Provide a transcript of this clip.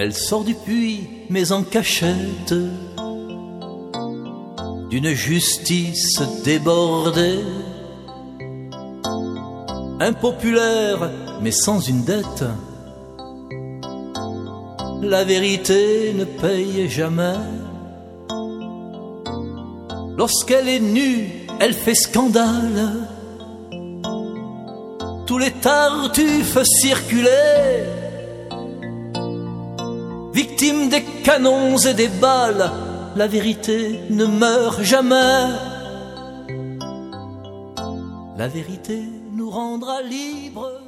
Elle sort du puits, mais en cachette, d'une justice débordée, impopulaire, mais sans une dette. La vérité ne paye jamais. Lorsqu'elle est nue, elle fait scandale. Tous les tartuffes circulaient, victimes des canons et des balles. La vérité ne meurt jamais. La vérité nous rendra libres.